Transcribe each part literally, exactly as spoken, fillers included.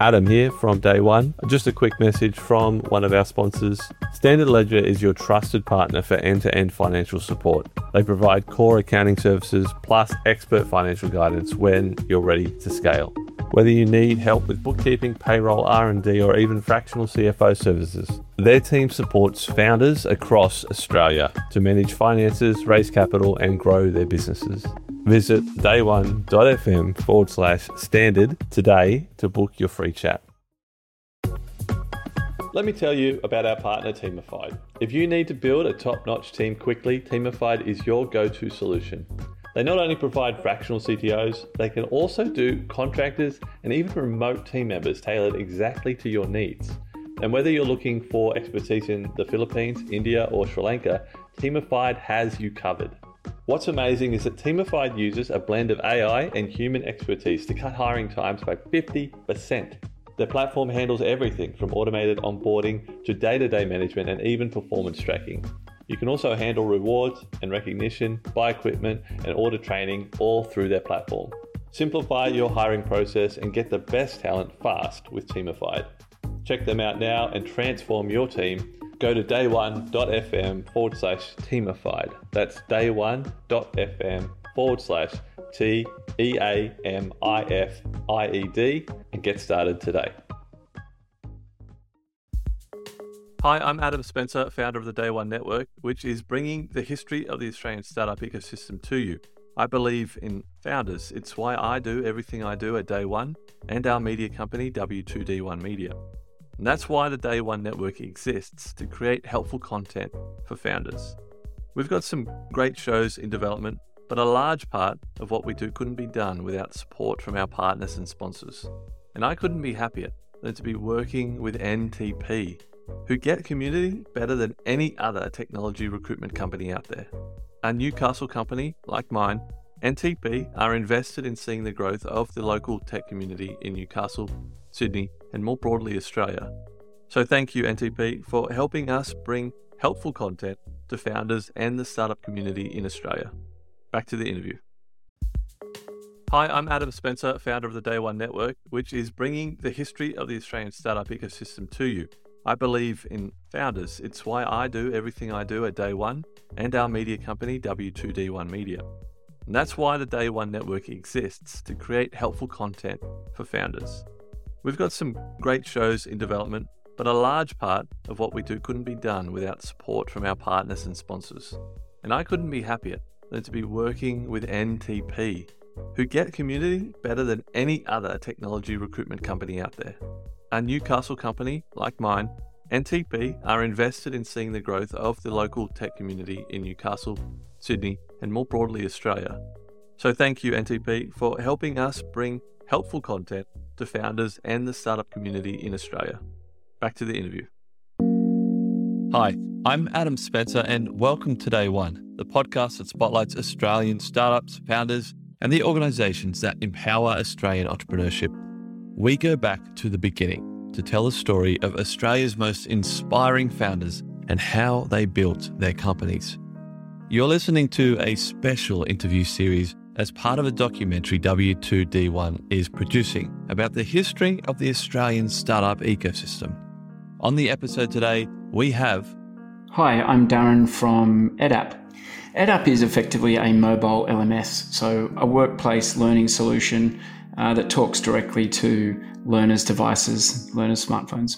Adam here from Day One. Just a quick message from one of our sponsors. Standard Ledger is your trusted partner for end-to-end financial support. They provide core accounting services plus expert financial guidance when you're ready to scale. Whether you need help with bookkeeping, payroll, R and D, or even fractional C F O services, their team supports founders across Australia to manage finances, raise capital, and grow their businesses. Visit dayone.fm forward slash standard today to book your free chat. Let me tell you about our partner, Teamified. If you need to build a top-notch team quickly, Teamified is your go-to solution. They not only provide fractional C T Os, they can also do contractors and even remote team members tailored exactly to your needs. And whether you're looking for expertise in the Philippines, India, or Sri Lanka, Teamified has you covered. What's amazing is that Teamified uses a blend of A I and human expertise to cut hiring times by fifty percent. Their platform handles everything from automated onboarding to day-to-day management and even performance tracking. You can also handle rewards and recognition, buy equipment, and order training all through their platform. Simplify your hiring process and get the best talent fast with Teamified. Check them out now and transform your team. Go to dayone.fm forward slash Teamified. That's dayone.fm forward slash T E A M I F I E D and get started today. Hi, I'm Adam Spencer, founder of the Day One Network, which is bringing the history of the Australian startup ecosystem to you. I believe in founders. It's why I do everything I do at Day One and our media company, W two D one Media. And that's why the Day One Network exists, to create helpful content for founders. We've got some great shows in development, but a large part of what we do couldn't be done without support from our partners and sponsors. And I couldn't be happier than to be working with N T P, who get community better than any other technology recruitment company out there. A Newcastle company like mine, N T P are invested in seeing the growth of the local tech community in Newcastle, Sydney, and more broadly Australia. So thank you, N T P, for helping us bring helpful content to founders and the startup community in Australia. Back to the interview. Hi, I'm Adam Spencer, founder of the Day One Network, which is bringing the history of the Australian startup ecosystem to you. I believe in founders. It's why I do everything I do at Day One and our media company, W two D one Media. And that's why the Day One Network exists, to create helpful content for founders. We've got some great shows in development, but a large part of what we do couldn't be done without support from our partners and sponsors. And I couldn't be happier than to be working with N T P, who get community better than any other technology recruitment company out there. A Newcastle company like mine, N T P are invested in seeing the growth of the local tech community in Newcastle, Sydney, and more broadly Australia. So thank you, N T P, for helping us bring helpful content to founders and the startup community in Australia. Back to the interview. Hi, I'm Adam Spencer, and welcome to Day One, the podcast that spotlights Australian startups, founders, and the organisations that empower Australian entrepreneurship. We go back to the beginning to tell the story of Australia's most inspiring founders and how they built their companies. You're listening to a special interview series as part of a documentary W two D one is producing about the history of the Australian startup ecosystem. On the episode today, we have... Hi, I'm Darren from EdApp. EdApp is effectively a mobile L M S, so a workplace learning solution Uh, that talks directly to learners' devices, learners' smartphones.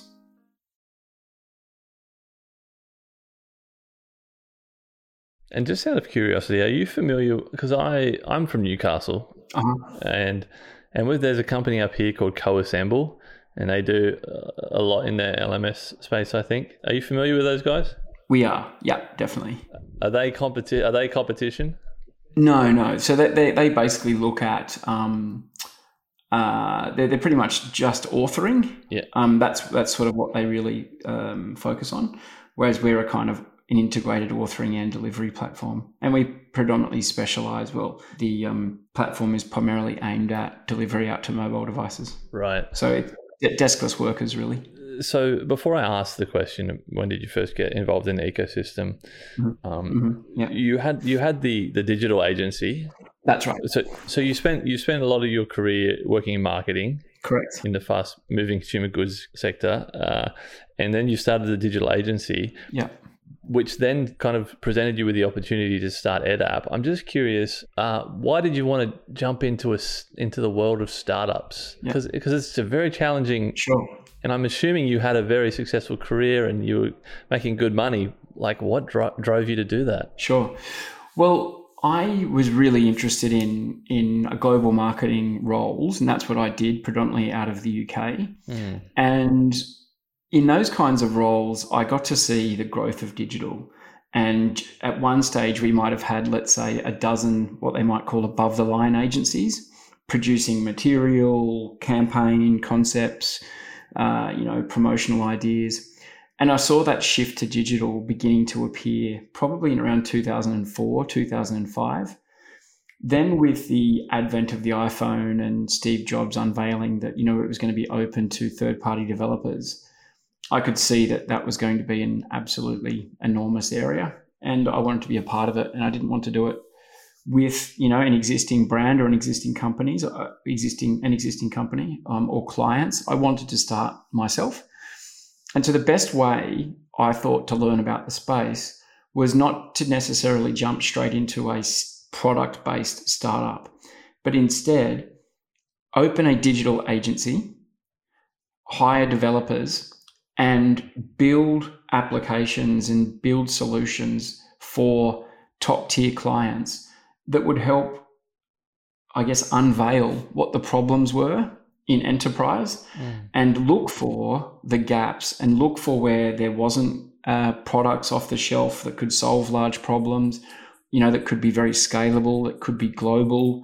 And just out of curiosity, are you familiar, because I, I'm from Newcastle, uh-huh. and and with, there's a company up here called CoAssemble, and they do a lot in their L M S space, I think. Are you familiar with those guys? We are, yeah, definitely. Are they competi- Are they competition? No, no. So they, they, they basically look at... Um, Uh, they're, they're pretty much just authoring. Yeah. Um, that's that's sort of what they really um, focus on, whereas we're a kind of an integrated authoring and delivery platform. And we predominantly specialise, well, the um, platform is primarily aimed at delivery out to mobile devices. Right. So it, deskless workers, really. So before I ask the question, when did you first get involved in the ecosystem? Mm-hmm. Um, mm-hmm. Yeah. You had you had the, the digital agency. That's right. So so you spent you spent a lot of your career working in marketing. Correct. in the fast moving consumer goods sector. Uh, and then you started the digital agency. Yeah. Which then kind of presented you with the opportunity to start EdApp. I'm just curious, uh, why did you want to jump into a, into the world of startups? Because yeah. because it's a very challenging. Sure. And I'm assuming you had a very successful career and you were making good money. Like, what dro- drove you to do that? Sure. Well, I was really interested in in global marketing roles, and that's what I did predominantly out of the U K. Mm. And in those kinds of roles, I got to see the growth of digital. And at one stage, we might have had, let's say, a dozen what they might call above the line agencies producing material, campaign concepts, uh, you know, promotional ideas. And I saw that shift to digital beginning to appear probably in around two thousand four, two thousand five. Then with the advent of the iPhone and Steve Jobs unveiling that, you know, it was going to be open to third-party developers, I could see that that was going to be an absolutely enormous area, and I wanted to be a part of it. And I didn't want to do it with, you know, an existing brand or an existing companies, uh, existing an existing company um, or clients. I wanted to start myself. And so the best way I thought to learn about the space was not to necessarily jump straight into a product-based startup, but instead open a digital agency, hire developers, and build applications and build solutions for top-tier clients that would help, I guess, unveil what the problems were in enterprise mm. and look for the gaps and look for where there wasn't uh, products off the shelf that could solve large problems, you know, that could be very scalable, that could be global.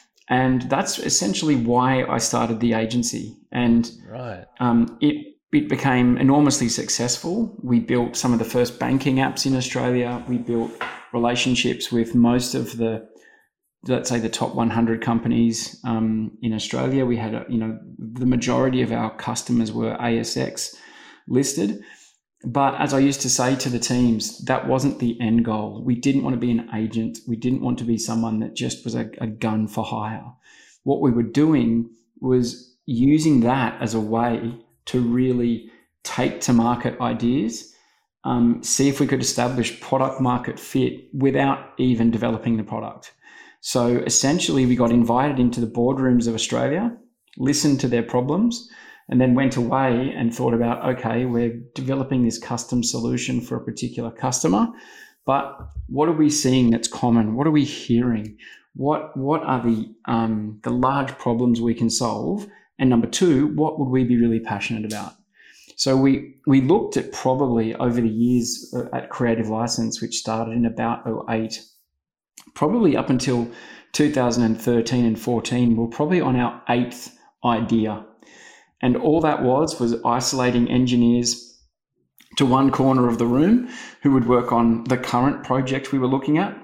And that's essentially why I started the agency. And right. um, it It became enormously successful. We built some of the first banking apps in Australia. We built relationships with most of the, let's say, the top one hundred companies um, in Australia. We had, a, you know, the majority of our customers were A S X listed. But as I used to say to the teams, that wasn't the end goal. We didn't want to be an agent. We didn't want to be someone that just was a, a gun for hire. What we were doing was using that as a way to really take to market ideas, um, see if we could establish product market fit without even developing the product. So essentially we got invited into the boardrooms of Australia, listened to their problems, and then went away and thought about, okay, we're developing this custom solution for a particular customer, but what are we seeing that's common? What are we hearing? What, what are the, um, the large problems we can solve? And number two, what would we be really passionate about? So we we looked at probably over the years at Creative License, which started in about oh eight, probably up until two thousand thirteen and fourteen, we're probably on our eighth idea. And all that was was isolating engineers to one corner of the room who would work on the current project we were looking at.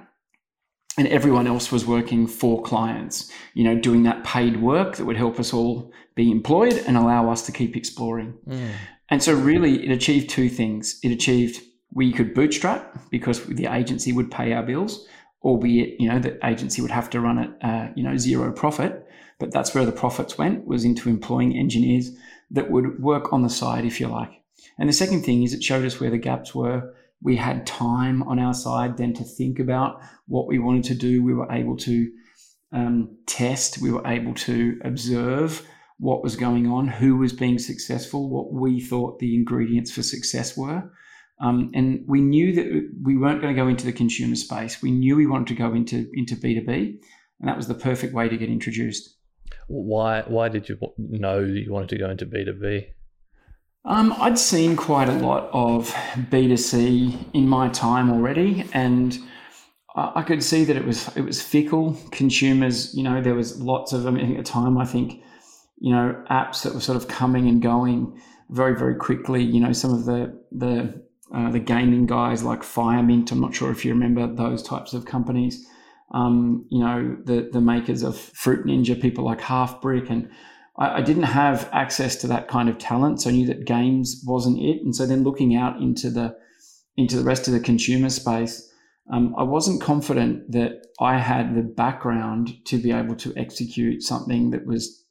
And everyone else was working for clients, you know, doing that paid work that would help us all be employed and allow us to keep exploring. Mm. And so really it achieved two things. It achieved we could bootstrap because the agency would pay our bills, albeit, you know, the agency would have to run at, uh, you know, zero profit. But that's where the profits went, was into employing engineers that would work on the side, if you like. And the second thing is it showed us where the gaps were. We had time on our side then to think about what we wanted to do. We were able to um, test. We were able to observe what was going on, who was being successful, what we thought the ingredients for success were. Um, and we knew that we weren't going to go into the consumer space. We knew we wanted to go into, into B two B, and that was the perfect way to get introduced. Why, why did you know that you wanted to go into B two B? Um, I'd seen quite a lot of B two C in my time already, and I could see that it was it was fickle. Consumers, you know, there was lots of, I mean, at the time, I think, you know, apps that were sort of coming and going very, very quickly. You know, some of the the uh, the gaming guys like Firemint. I'm not sure if you remember those types of companies. Um, you know, the the makers of Fruit Ninja, people like Halfbrick, and I didn't have access to that kind of talent, so I knew that games wasn't it. And so then looking out into the into the rest of the consumer space, um, I wasn't confident that I had the background to be able to execute something that was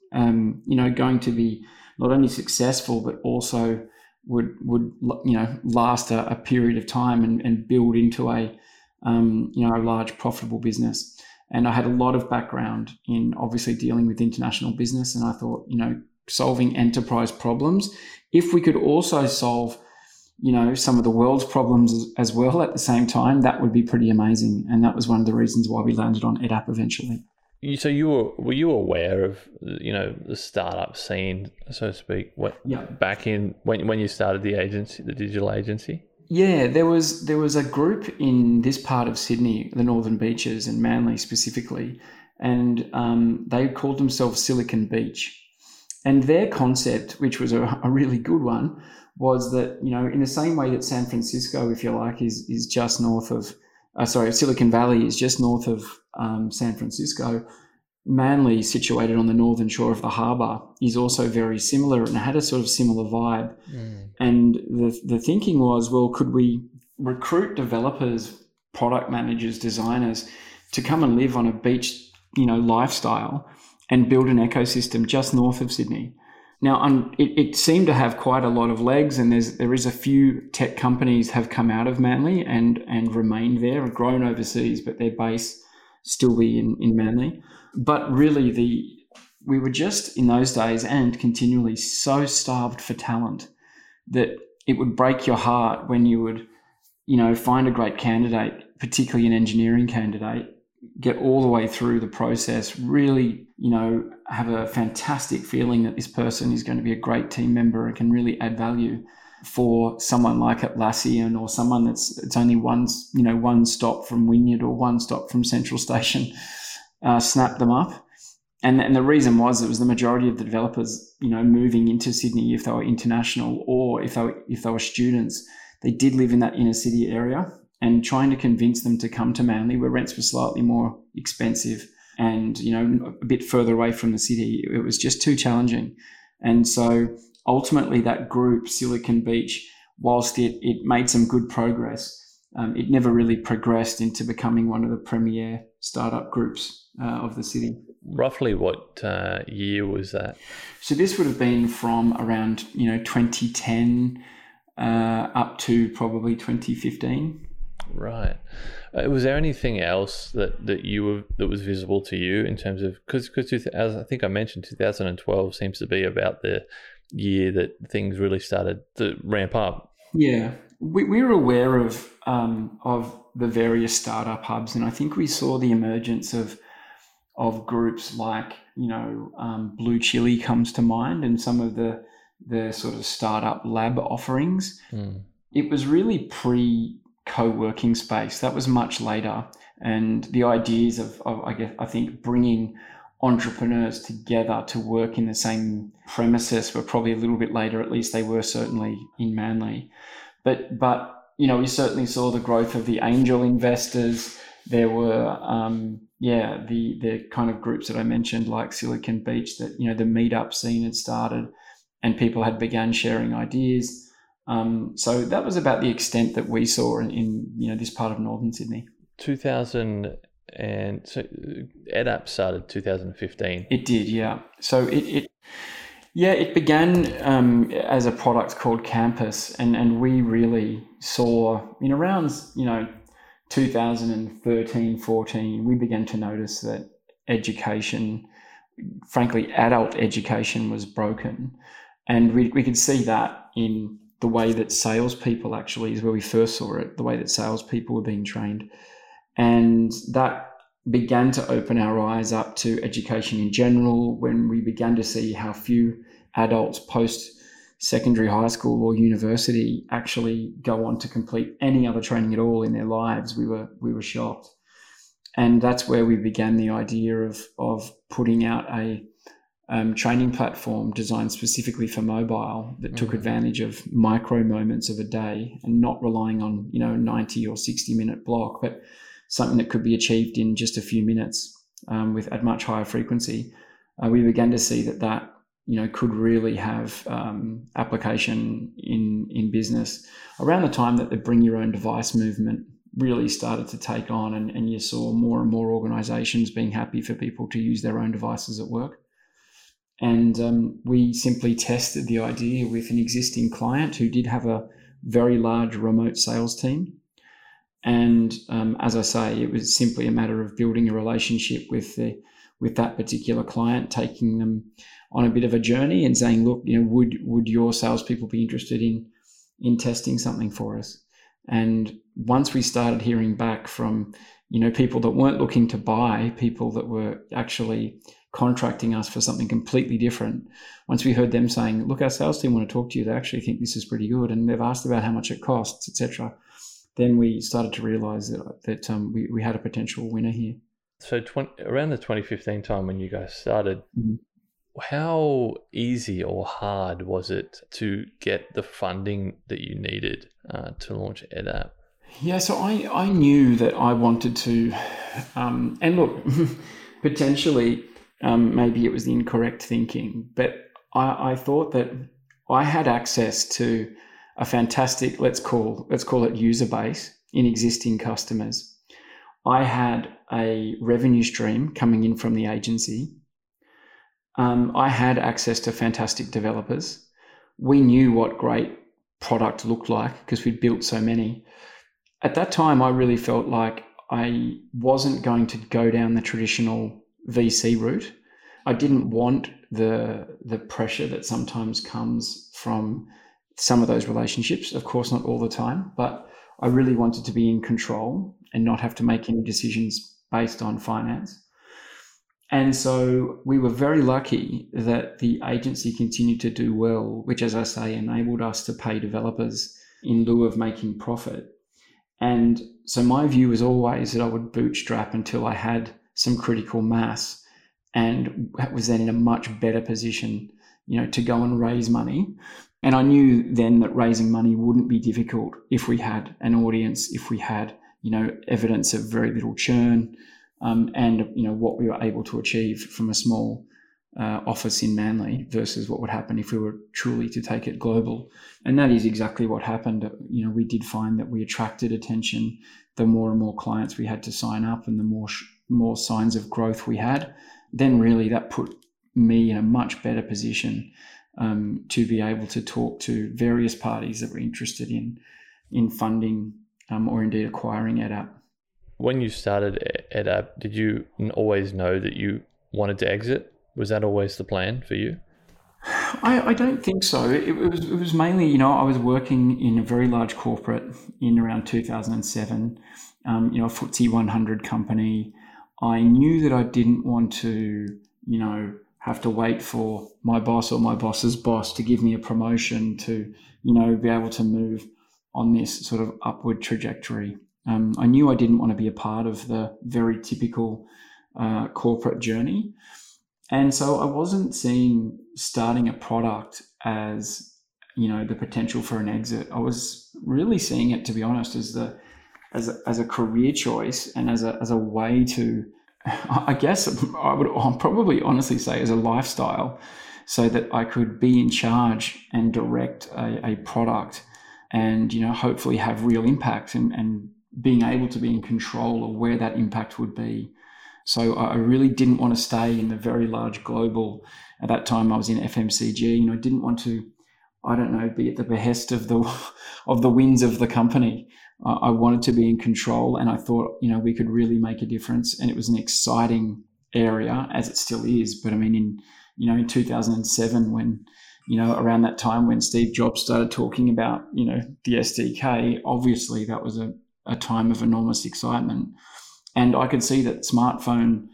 um, you know, going to be not only successful, but also would, would you know, last a, a period of time and, and build into a, um, you know, a large profitable business. And I had a lot of background in obviously dealing with international business. And I thought, you know, solving enterprise problems, if we could also solve, you know, some of the world's problems as, as well at the same time, that would be pretty amazing. And that was one of the reasons why we landed on EdApp eventually. So you were were you aware of, you know, the startup scene, so to speak, what, yeah. back in when when you started the agency, the digital agency? Yeah, there was there was a group in this part of Sydney, the Northern Beaches and Manly specifically, and um, they called themselves Silicon Beach. And their concept, which was a, a really good one, was that, you know, in the same way that San Francisco, if you like, is is just north of, uh, sorry, Silicon Valley is just north of um, San Francisco, Manly, situated on the northern shore of the harbour, is also very similar and had a sort of similar vibe. Mm. And the the thinking was, well, could we recruit developers, product managers, designers to come and live on a beach, you know, lifestyle and build an ecosystem just north of Sydney? Now, um, it, it seemed to have quite a lot of legs, and there's there is a few tech companies have come out of Manly and and remained there, and grown overseas, but their base still be in, in Manly. But really, the we were just in those days and continually so starved for talent that it would break your heart when you would, you know, find a great candidate, particularly an engineering candidate, get all the way through the process, really, you know, have a fantastic feeling that this person is going to be a great team member and can really add value for someone like Atlassian or someone that's it's only one, you know, one stop from Wynyard or one stop from Central Station, uh, snap them up. And, and the reason was it was the majority of the developers, you know, moving into Sydney, if they were international or if they were, if they were students, they did live in that inner city area, and trying to convince them to come to Manly, where rents were slightly more expensive and, you know, a bit further away from the city, it was just too challenging. And so ultimately that group, Silicon Beach, whilst it, it made some good progress, um, it never really progressed into becoming one of the premier startup groups uh, of the city. Roughly what uh, year was that? So this would have been from around, you know, twenty ten uh, up to probably twenty fifteen. Right. Uh, was there anything else that, that you were that was visible to you in terms of, because because as I think I mentioned, two thousand twelve seems to be about the year that things really started to ramp up. Yeah, we we were aware of um, of the various startup hubs, and I think we saw the emergence of of groups like, you know, um, Blue Chili comes to mind, and some of the the sort of startup lab offerings. Mm. It was really pre co-working space. That was much later, and the ideas of, of I guess I think bringing entrepreneurs together to work in the same premises were probably a little bit later. At least they were certainly in Manly. But but you know, we certainly saw the growth of the angel investors. There were um, yeah the the kind of groups that I mentioned, like Silicon Beach, that, you know, the meetup scene had started, and people had begun sharing ideas. Um, so that was about the extent that we saw in, in you know this part of northern Sydney. two thousand and so EdApp started two thousand fifteen. It did, yeah. So it, it yeah it began um, as a product called Campus, and and we really saw in around you know two thousand thirteen, fourteen, we began to notice that education, frankly, adult education was broken, and we we could see that in the way that salespeople actually is where we first saw it, the way that salespeople were being trained. And that began to open our eyes up to education in general when we began to see how few adults post-secondary high school or university actually go on to complete any other training at all in their lives. We were we were shocked. And that's where we began the idea of, of putting out a Um, training platform designed specifically for mobile that took mm-hmm. advantage of micro moments of a day and not relying on, you know, ninety or sixty minute block, but something that could be achieved in just a few minutes um, with at much higher frequency. Uh, we began to see that that, you know, could really have um, application in, in business around the time that the bring your own device movement really started to take on, and, and you saw more and more organizations being happy for people to use their own devices at work. And um, we simply tested the idea with an existing client who did have a very large remote sales team. And um, as I say, it was simply a matter of building a relationship with the with that particular client, taking them on a bit of a journey and saying, look, you know, would would your salespeople be interested in in testing something for us? And once we started hearing back from, you know, people that weren't looking to buy, people that were actually contracting us for something completely different, once we heard them saying, look, our sales team want to talk to you, they actually think this is pretty good, and they've asked about how much it costs, et cetera, then we started to realize that, that um, we, we had a potential winner here. So twenty, around the twenty fifteen time when you guys started, mm-hmm. how easy or hard was it to get the funding that you needed uh, to launch EdApp? Yeah, so I, I knew that I wanted to, um, and look, potentially um, maybe it was the incorrect thinking, but I, I thought that I had access to a fantastic, let's call let's call it user base in existing customers. I had a revenue stream coming in from the agency. Um, I had access to fantastic developers. We knew what great product looked like because we'd built so many. At that time, I really felt like I wasn't going to go down the traditional V C route. I didn't want the the pressure that sometimes comes from some of those relationships. Of course, not all the time, but I really wanted to be in control and not have to make any decisions based on finance. And so we were very lucky that the agency continued to do well, which, as I say, enabled us to pay developers in lieu of making profit. And so my view was always that I would bootstrap until I had some critical mass and was then in a much better position, you know, to go and raise money. And I knew then that raising money wouldn't be difficult if we had an audience, if we had, you know, evidence of very little churn, um, and, you know, what we were able to achieve from a small uh, office in Manly versus what would happen if we were truly to take it global. And that is exactly what happened. You know, we did find that we attracted attention. The more and more clients we had to sign up and the more sh- more signs of growth we had, then really that put me in a much better position um, to be able to talk to various parties that were interested in in funding um, or indeed acquiring EdApp. When you started EdApp, did you always know that you wanted to exit? Was that always the plan for you? I, I don't think so. It, it was it was mainly, you know, I was working in a very large corporate in around two thousand seven, um, you know, a F T S E one hundred company. I knew that I didn't want to, you know, have to wait for my boss or my boss's boss to give me a promotion to, you know, be able to move on this sort of upward trajectory. Um, I knew I didn't want to be a part of the very typical uh, corporate journey. And so I wasn't seeing starting a product as, you know, the potential for an exit. I was really seeing it, to be honest, as the as a, as a career choice and as a as a way to, I guess I would I'll probably honestly say as a lifestyle, so that I could be in charge and direct a, a product and, you know, hopefully have real impact and, and being able to be in control of where that impact would be. So I really didn't want to stay in the very large global. At that time, I was in F M C G. You know, I didn't want to, I don't know, be at the behest of the of the winds of the company. Uh, I wanted to be in control, and I thought, you know, we could really make a difference. And it was an exciting area, as it still is. But I mean, in you know, in two thousand seven, when you know, around that time when Steve Jobs started talking about, you know, the S D K, obviously that was a, a time of enormous excitement. And I could see that smartphone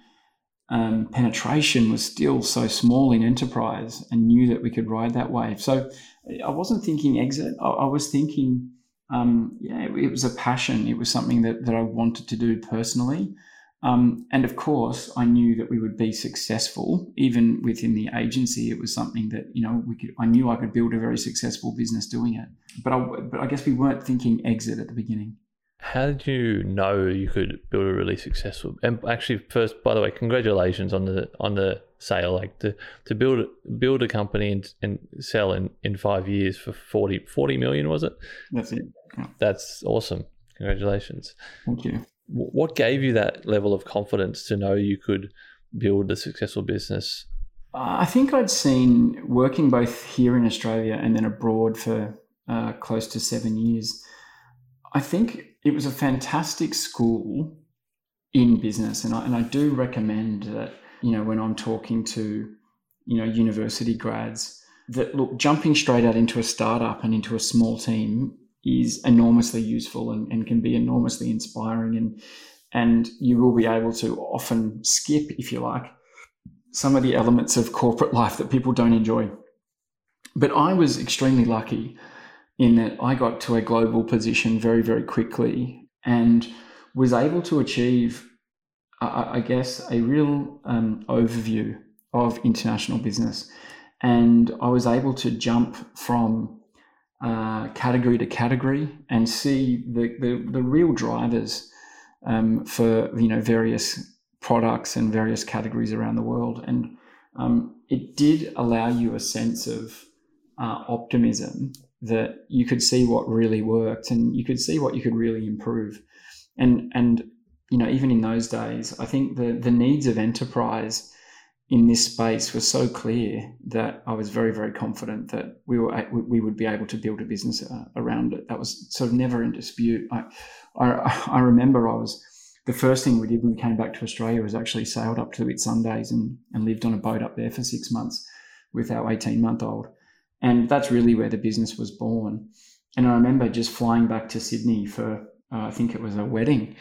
um, penetration was still so small in enterprise, and knew that we could ride that wave. So I wasn't thinking exit. I, I was thinking, um, yeah, it, it was a passion. It was something that, that I wanted to do personally. Um, and of course, I knew that we would be successful. Even within the agency, it was something that, you know, we could. I knew I could build a very successful business doing it. But I, but I guess we weren't thinking exit at the beginning. How did you know you could build a really successful? And actually, first, by the way, congratulations on the on the sale. Like to to build build a company and, and sell in, in five years for forty, forty million, was it? That's it. Yeah. That's awesome. Congratulations. Thank you. What gave you that level of confidence to know you could build a successful business I think I'd seen, working both here in Australia and then abroad for uh, close to seven years, I think it was a fantastic school in business. And I, and I do recommend that, you know, when I'm talking to, you know, university grads, that look, jumping straight out into a startup and into a small team is enormously useful and, and can be enormously inspiring. And, and you will be able to often skip, if you like, some of the elements of corporate life that people don't enjoy. But I was extremely lucky in that I got to a global position very, very quickly and was able to achieve, I, I guess, a real um, overview of international business. And I was able to jump from uh, category to category and see the, the, the real drivers um, for, you know, various products and various categories around the world. And um, it did allow you a sense of uh, optimism that you could see what really worked and you could see what you could really improve. And, and you know, even in those days, I think the, the needs of enterprise in this space was so clear that I was very, very confident that we were we would be able to build a business around it. That was sort of never in dispute. I, I, I remember I was... The first thing we did when we came back to Australia was actually sailed up to Whitsundays and, and lived on a boat up there for six months with our eighteen-month-old. And that's really where the business was born. And I remember just flying back to Sydney for, uh, I think it was a wedding.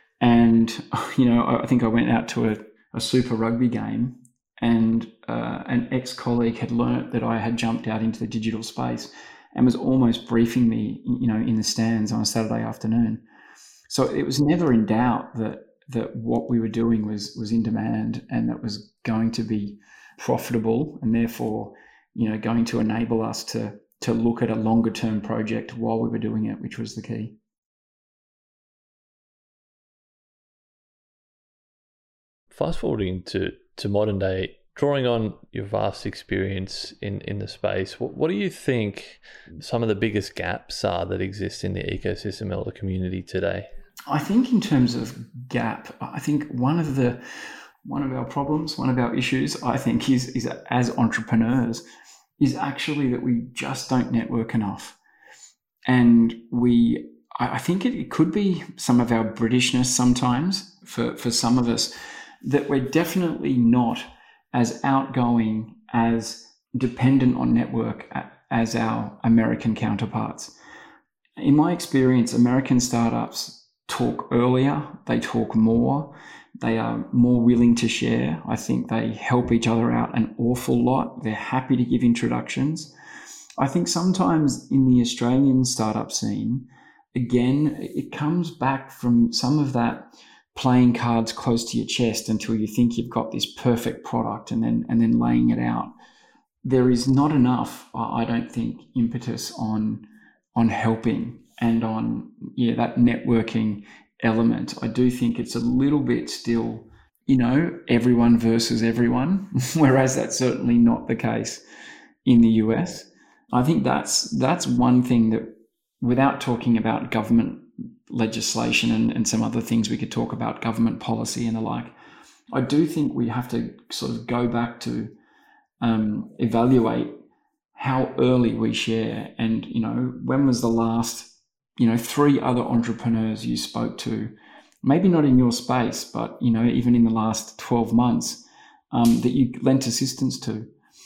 And, you know, I think I went out to a, a Super Rugby game and uh, an ex-colleague had learnt that I had jumped out into the digital space and was almost briefing me, you know, in the stands on a Saturday afternoon. So it was never in doubt that that what we were doing was was in demand and that was going to be profitable and therefore, you know, going to enable us to to look at a longer term project while we were doing it, which was the key. Fast forwarding to, to modern day, drawing on your vast experience in, in the space, what, what do you think some of the biggest gaps are that exist in the ecosystem or the community today? I think in terms of gap, I think one of the one of our problems, one of our issues, I think is is as entrepreneurs, is actually that we just don't network enough. And we, I think it, it could be some of our Britishness sometimes for, for some of us, that we're definitely not as outgoing, as dependent on network as our American counterparts. In my experience, American startups talk earlier, they talk more, they are more willing to share. I think they help each other out an awful lot. They're happy to give introductions. I think sometimes in the Australian startup scene, again, it comes back from some of that playing cards close to your chest until you think you've got this perfect product and then and then laying it out. There is not enough, I don't think, impetus on on helping and on, yeah, that networking element. I do think it's a little bit still, you know, everyone versus everyone, whereas that's certainly not the case in the U S. I think that's that's one thing that, without talking about government legislation and, and some other things we could talk about, government policy and the like, I do think we have to sort of go back to um, evaluate how early we share. And, you know, when was the last, you know, three other entrepreneurs you spoke to, maybe not in your space, but, you know, even in the last twelve months, um, that you lent assistance to?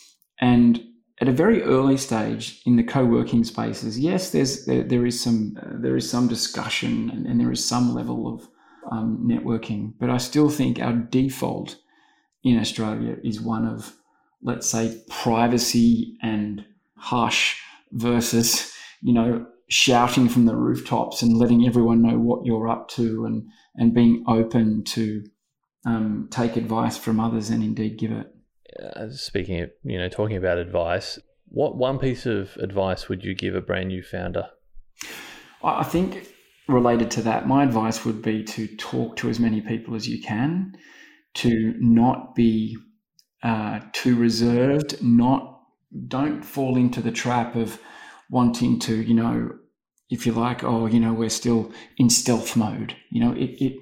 And at a very early stage in the co-working spaces, yes, there's there, there is some uh, there is some discussion and, and there is some level of um, networking, but I still think our default in Australia is one of, let's say, privacy and hush versus, you know, shouting from the rooftops and letting everyone know what you're up to, and and being open to um, take advice from others and indeed give it. Uh, speaking of, you know, talking about advice, what one piece of advice would you give a brand new founder? I think related to that, my advice would be to talk to as many people as you can, to not be uh, too reserved, not don't fall into the trap of wanting to, you know, if you like, oh, you know, we're still in stealth mode. You know, it, it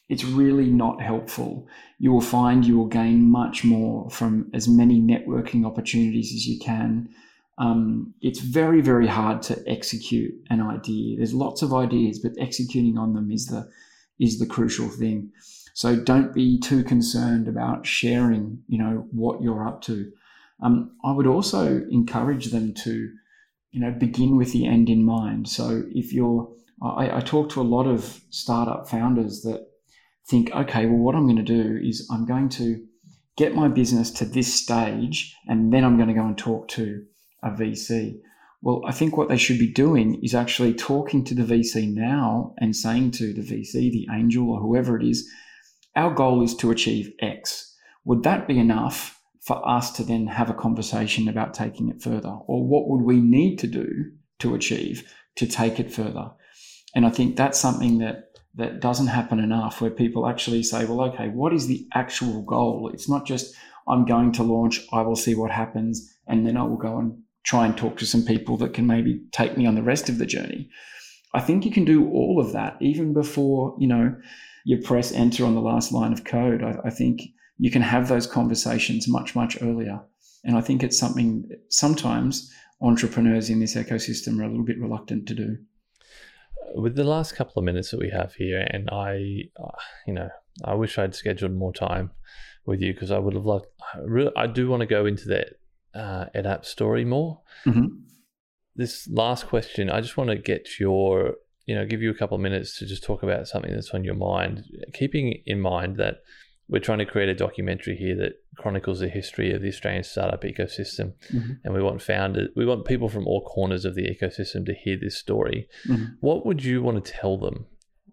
it's really not helpful. You will find you will gain much more from as many networking opportunities as you can. Um, it's very, very hard to execute an idea. There's lots of ideas, but executing on them is the is the crucial thing. So don't be too concerned about sharing, you know, what you're up to. Um, I would also encourage them to, you know, begin with the end in mind. So if you're, I, I talk to a lot of startup founders that think, okay, well, what I'm going to do is I'm going to get my business to this stage, and then I'm going to go and talk to a V C. Well, I think what they should be doing is actually talking to the V C now and saying to the V C, the angel, or whoever it is, our goal is to achieve X. Would that be enough for us to then have a conversation about taking it further? Or what would we need to do to achieve to take it further? And I think that's something that that doesn't happen enough, where people actually say, well, okay, what is the actual goal? It's not just, I'm going to launch, I will see what happens, and then I will go and try and talk to some people that can maybe take me on the rest of the journey. I think you can do all of that even before, you know, you press enter on the last line of code. I, I think you can have those conversations much, much earlier. And I think it's something sometimes entrepreneurs in this ecosystem are a little bit reluctant to do. With the last couple of minutes that we have here, and I, uh, you know, I wish I'd scheduled more time with you, because I would have loved, I, really, I do want to go into that uh, EdApp story more. Mm-hmm. This last question, I just want to get your, you know, give you a couple of minutes to just talk about something that's on your mind, keeping in mind that we're trying to create a documentary here that chronicles the history of the Australian startup ecosystem. Mm-hmm. And we want founders, we want people from all corners of the ecosystem to hear this story. Mm-hmm. What would you want to tell them?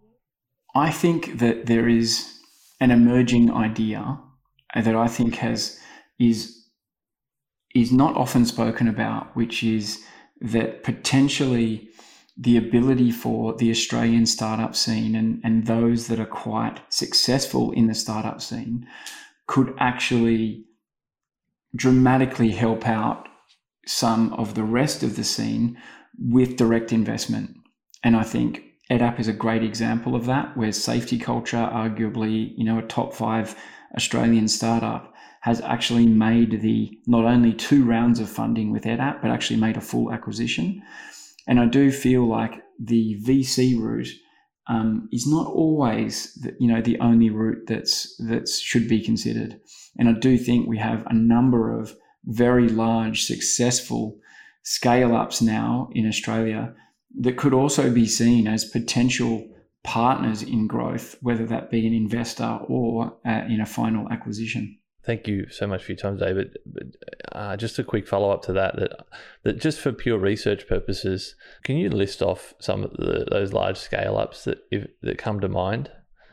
I think that there is an emerging idea that I think has is is not often spoken about, which is that potentially the ability for the Australian startup scene and, and those that are quite successful in the startup scene could actually dramatically help out some of the rest of the scene with direct investment. And I think EdApp is a great example of that, where Safety Culture, arguably, you know, a top five Australian startup, has actually made the not only two rounds of funding with EdApp, but actually made a full acquisition. And I do feel like the V C route um, is not always, the, you know, the only route that's that's should be considered. And I do think we have a number of very large, successful scale-ups now in Australia that could also be seen as potential partners in growth, whether that be an investor or uh, in a final acquisition. Thank you so much for your time, David. Uh, just a quick follow-up to that, that, that just for pure research purposes, can you list off some of the, those large scale-ups that if, that come to mind?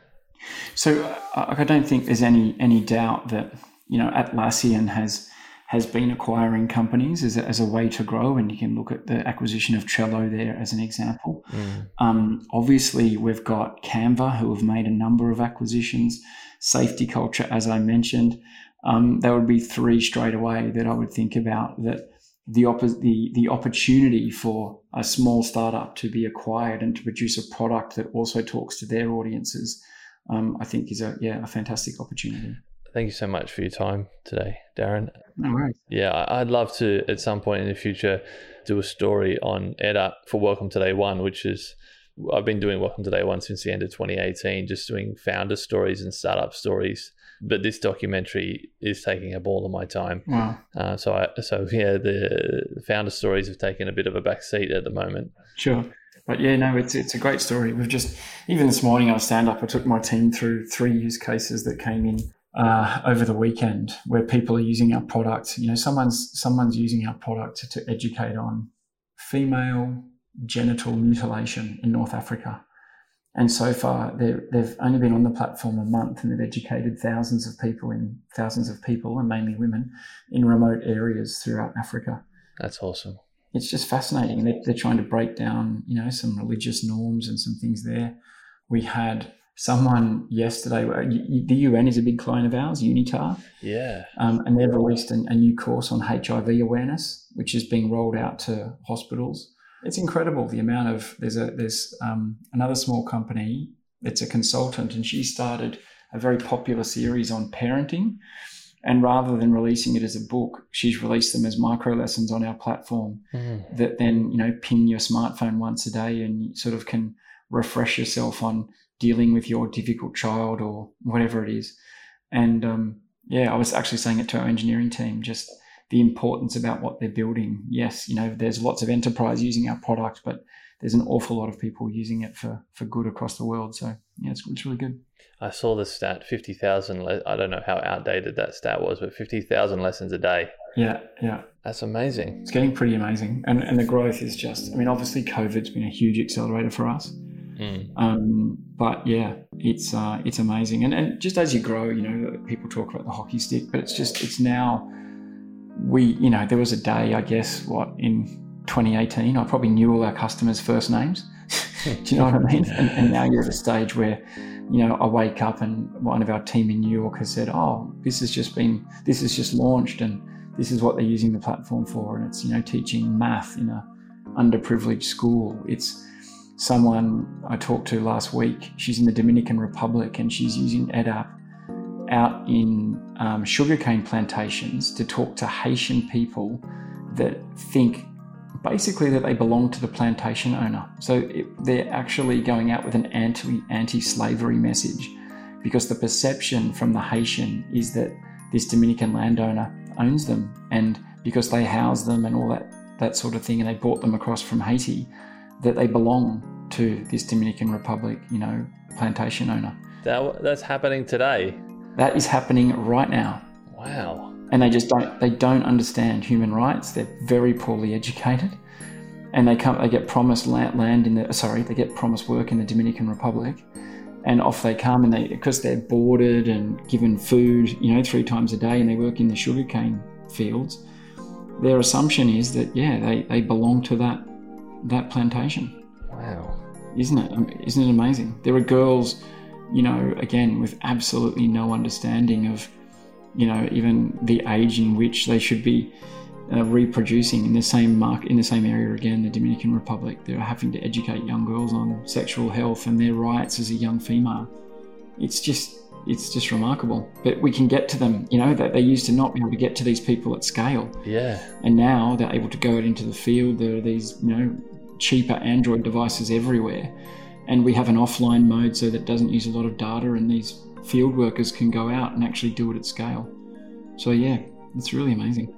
So uh, I don't think there's any any doubt that, you know, Atlassian has has been acquiring companies as a, as a way to grow, and you can look at the acquisition of Trello there as an example. Mm. Um, obviously, we've got Canva, who have made a number of acquisitions. Safety Culture, as I mentioned, um, there would be three straight away that I would think about, that the, opp- the the opportunity for a small startup to be acquired and to produce a product that also talks to their audiences, um, I think is a yeah a fantastic opportunity. Thank you so much for your time today, Darren. No worries. Yeah, I'd love to at some point in the future do a story on EdApp for Welcome to Day One, which is, I've been doing Welcome to Day One since the end of twenty eighteen, just doing founder stories and startup stories. But this documentary is taking up all of my time. Wow. Uh, so, I, so yeah, the founder stories have taken a bit of a back seat at the moment. Sure. But yeah, no, it's it's a great story. We've just, even this morning I was stand up, I took my team through three use cases that came in uh, over the weekend where people are using our product. You know, someone's someone's using our product to, to educate on female genital mutilation in North Africa. And so far, they've only been on the platform a month, and they've educated thousands of people in thousands of people, and mainly women, in remote areas throughout Africa. That's awesome. It's just fascinating. They're, they're trying to break down, you know, some religious norms and some things there. We had someone yesterday, the U N is a big client of ours, UNITAR. Yeah. Um, and they've released a, a new course on H I V awareness, which is being rolled out to hospitals. It's incredible the amount of, there's a there's um, another small company it's a consultant, and she started a very popular series on parenting. And rather than releasing it as a book, she's released them as micro lessons on our platform mm. that then, you know, ping your smartphone once a day and you sort of can refresh yourself on dealing with your difficult child or whatever it is. And um, yeah, I was actually saying it to our engineering team, just the importance about what they're building. Yes, you know, there's lots of enterprise using our product, but there's an awful lot of people using it for, for good across the world. So yeah, it's, it's really good. I saw the stat, fifty thousand, le- I don't know how outdated that stat was, but fifty thousand lessons a day. Yeah, yeah. That's amazing. It's getting pretty amazing. And and the growth is just, I mean, obviously COVID's been a huge accelerator for us. Mm. Um, but yeah, it's uh, it's amazing. And, and just as you grow, you know, people talk about the hockey stick, but it's just, it's now, we, you know, there was a day, I guess, what, in twenty eighteen, I probably knew all our customers' first names. Do you know what I mean? And, and now you're at a stage where, you know, I wake up and one of our team in New York has said, oh, this has just been, this has just launched and this is what they're using the platform for. And it's, you know, teaching math in a underprivileged school. It's someone I talked to last week. She's in the Dominican Republic and she's using EdApp out in um, sugarcane plantations to talk to Haitian people that think basically that they belong to the plantation owner. So it, they're actually going out with an anti, anti-slavery message because the perception from the Haitian is that this Dominican landowner owns them, and because they house them and all that, that sort of thing, and they brought them across from Haiti, that they belong to this Dominican Republic, you know, plantation owner. That, that's happening today. That is happening right now. Wow. And they just don't, they don't understand human rights. They're very poorly educated, and they come, they get promised land, land in the, sorry, they get promised work in the Dominican Republic, and off they come, and they, because they're boarded and given food, you know, three times a day, and they work in the sugarcane fields, their assumption is that, yeah, they, they belong to that, that plantation. Wow. Isn't it? Isn't it amazing? There are girls, you know, again, with absolutely no understanding of, you know, even the age in which they should be uh, reproducing in the same market, in the same area again, the Dominican Republic. They're having to educate young girls on sexual health and their rights as a young female. It's just, it's just remarkable. But we can get to them, you know, that they used to not be able to get to these people at scale. Yeah. And now they're able to go out into the field. There are these, you know, cheaper Android devices everywhere. And we have an offline mode so that doesn't use a lot of data, and these field workers can go out and actually do it at scale. So yeah, it's really amazing.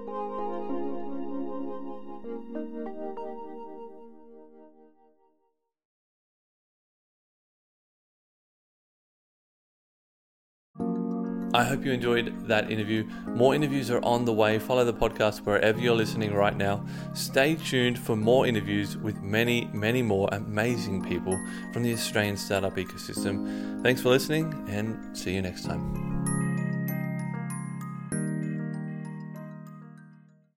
I hope you enjoyed that interview. More interviews are on the way. Follow the podcast wherever you're listening right now. Stay tuned for more interviews with many, many more amazing people from the Australian startup ecosystem. Thanks for listening, and see you next time.